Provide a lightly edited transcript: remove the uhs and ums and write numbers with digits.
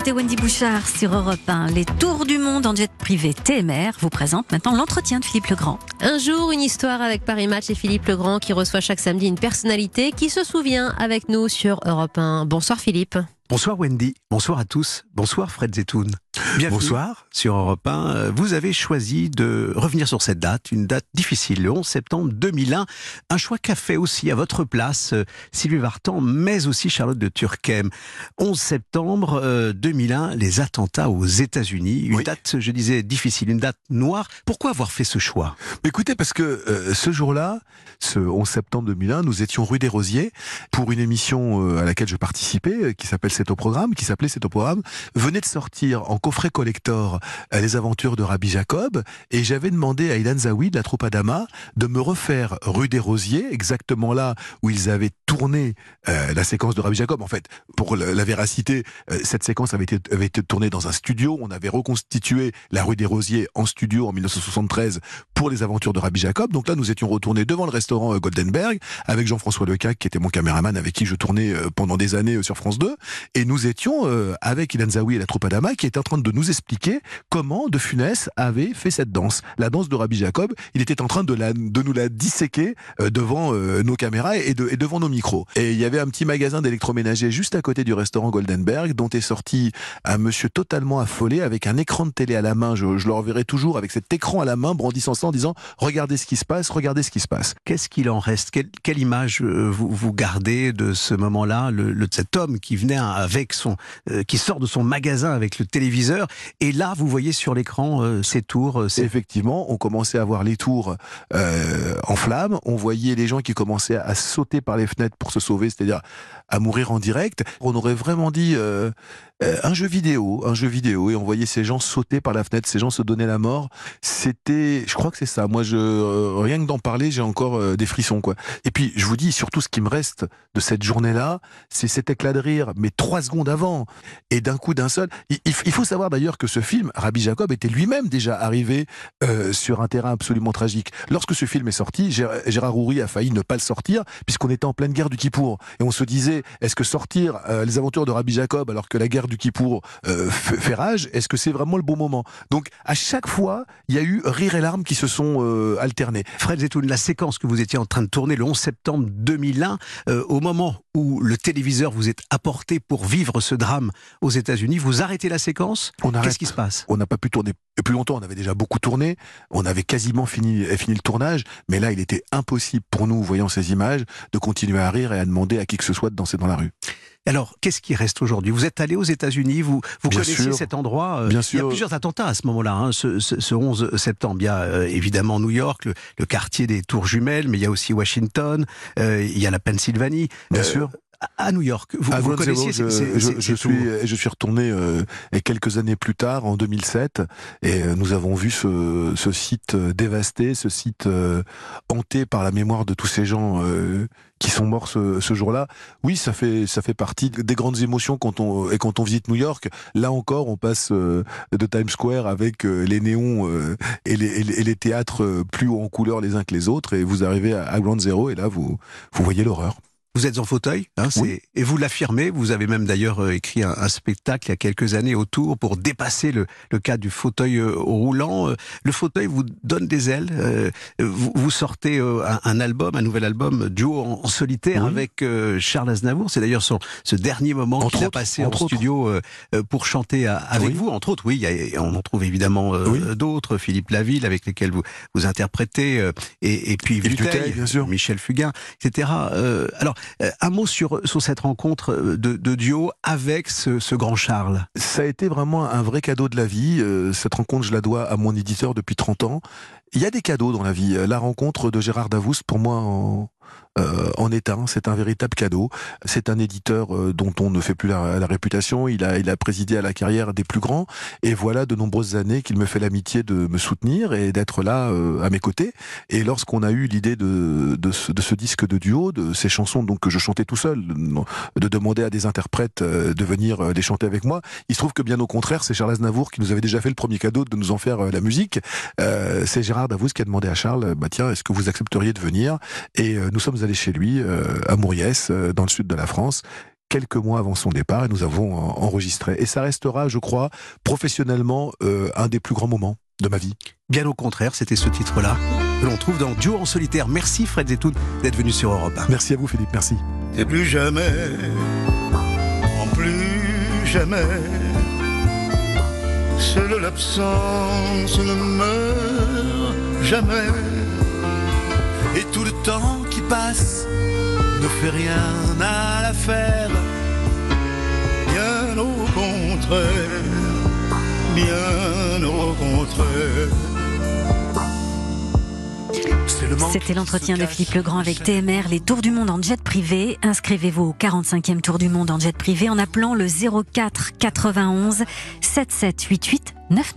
écoutez Wendy Bouchard sur Europe 1. Les tours du monde en jet privé TMR vous présente maintenant l'entretien de Philippe Legrand. Un jour, une histoire avec Paris Match et Philippe Legrand qui reçoit chaque samedi une personnalité qui se souvient avec nous sur Europe 1. Bonsoir Philippe. Bonsoir Wendy, bonsoir à tous, bonsoir Fred Zetoun. Bienvenue. Bonsoir. Sur Europe 1, vous avez choisi de revenir sur cette date, une date difficile, le 11 septembre 2001. Un choix qu'a fait aussi à votre place Sylvie Vartan, mais aussi Charlotte de Turckheim. 11 septembre 2001, les attentats aux États-Unis. Une date, je disais, difficile, une date noire. Pourquoi avoir fait ce choix ? Écoutez, parce que ce jour-là, ce 11 septembre 2001, nous étions rue des Rosiers pour une émission à laquelle je participais, qui s'appelait C'est au programme, venait de sortir en coffret collector Les aventures de Rabbi Jacob, et j'avais demandé à Ilan Zawi de la troupe Adama de me refaire rue des Rosiers, exactement là où ils avaient tourné la séquence de Rabbi Jacob. En fait, pour la véracité, cette séquence avait été tournée dans un studio. On avait reconstitué la rue des Rosiers en studio en 1973 pour les aventures de Rabbi Jacob. Donc là, nous étions retournés devant le restaurant Goldenberg avec Jean-François Lecaq, qui était mon caméraman avec qui je tournais pendant des années sur France 2. Et nous étions avec Ilan Zawi et la troupe Adama qui était en train de nous expliquer comment De Funès avait fait cette danse. La danse de Rabbi Jacob, il était en train de nous la disséquer devant nos caméras et devant nos micros. Et il y avait un petit magasin d'électroménager juste à côté du restaurant Goldenberg dont est sorti un monsieur totalement affolé avec un écran de télé à la main. Je le reverrai toujours avec cet écran à la main brandissant ça en disant « Regardez ce qui se passe, regardez ce qui se passe ». Qu'est-ce qu'il en reste ? Quelle image vous gardez de ce moment-là, de cet homme qui venait avec qui sort de son magasin avec le téléviseur, et là vous voyez sur l'écran ces tours. Effectivement, on commençait à voir les tours en flammes, on voyait les gens qui commençaient à sauter par les fenêtres pour se sauver, c'est-à-dire à mourir en direct. On aurait vraiment dit un jeu vidéo, et on voyait ces gens sauter par la fenêtre, ces gens se donner la mort. C'était, je crois que c'est ça. Moi, rien que d'en parler, j'ai encore des frissons, quoi. Et puis, je vous dis, surtout ce qui me reste de cette journée-là, c'est cet éclat de rire, mais 3 secondes avant. Et d'un coup, d'un seul. Il faut savoir d'ailleurs que ce film, Rabbi Jacob, était lui-même déjà arrivé sur un terrain absolument tragique. Lorsque ce film est sorti, Gérard Houry a failli ne pas le sortir, puisqu'on était en pleine guerre du Kippour. Et on se disait, est-ce que sortir les aventures de Rabbi Jacob, alors que la guerre du Kippour fait rage, est-ce que c'est vraiment le bon moment ? Donc, à chaque fois, il y a eu rire et larmes qui se sont alternés. Fred Zetoun, la séquence que vous étiez en train de tourner le 11 septembre 2001, au moment où le téléviseur vous est apporté pour vivre ce drame aux États-Unis, vous arrêtez la séquence ? Qu'est-ce qui se passe ? On n'a pas pu tourner plus longtemps, on avait déjà beaucoup tourné, on avait quasiment fini le tournage, mais là il était impossible pour nous, voyant ces images, de continuer à rire et à demander à qui que ce soit de danser dans la rue. Alors, qu'est-ce qui reste aujourd'hui ? Vous êtes allé aux États-Unis, vous connaissez cet endroit. Bien sûr. Il y a plusieurs attentats à ce moment-là, ce 11 septembre. Il y a évidemment New York, le quartier des Tours Jumelles, mais il y a aussi Washington, il y a la Pennsylvanie. Bien sûr. À New York, vous connaissiez je suis retourné quelques années plus tard, en 2007, et nous avons vu ce site dévasté, ce site hanté par la mémoire de tous ces gens qui sont morts ce jour-là. Oui, ça fait partie des grandes émotions quand on visite New York. Là encore, on passe de Times Square avec les néons et les théâtres plus haut en couleur les uns que les autres, et vous arrivez à Ground Zero, et là vous voyez l'horreur. Vous êtes en fauteuil, oui. Et vous l'affirmez. Vous avez même d'ailleurs écrit un spectacle il y a quelques années autour pour dépasser le cas du fauteuil roulant. Le fauteuil vous donne des ailes. Vous sortez un nouvel album, duo en solitaire, avec Charles Aznavour. C'est d'ailleurs ce dernier moment qu'il a passé en studio pour chanter avec vous, entre autres. Oui, on en trouve évidemment d'autres, Philippe Laville, avec lesquels vous interprétez, et puis Dutheil, bien sûr. Michel Fugain, etc. Alors, un mot sur cette rencontre de duo avec ce grand Charles. Ça a été vraiment un vrai cadeau de la vie. Cette rencontre, je la dois à mon éditeur depuis 30 ans. Il y a des cadeaux dans la vie. La rencontre de Gérard Davoust, pour moi, en est un. C'est un véritable cadeau. C'est un éditeur dont on ne fait plus la réputation. Il a présidé à la carrière des plus grands. Et voilà de nombreuses années qu'il me fait l'amitié de me soutenir et d'être là à mes côtés. Et lorsqu'on a eu l'idée de ce disque de duo, de ces chansons donc que je chantais tout seul, de demander à des interprètes de venir les chanter avec moi, il se trouve que bien au contraire, c'est Charles Aznavour qui nous avait déjà fait le premier cadeau de nous en faire la musique. C'est Gérard Davoust qui a demandé à Charles, tiens, est-ce que vous accepteriez de venir ? Et nous sommes allés chez lui, à Mouriès, dans le sud de la France, quelques mois avant son départ et nous avons enregistré. Et ça restera, je crois, professionnellement, un des plus grands moments de ma vie. Bien au contraire, c'était ce titre-là que l'on trouve dans Duo en solitaire. Merci Fred Zetoun d'être venu sur Europe 1. Merci à vous Philippe, merci. Et plus jamais, en plus jamais, seule l'absence ne meurt jamais. Et tout le temps qui passe ne fait rien à l'affaire. Bien au contraire, bien au contraire. C'était l'entretien de Philippe Legrand avec TMR, les tours du monde en jet privé. Inscrivez-vous au 45e tour du monde en jet privé en appelant le 04 91 77 88 99.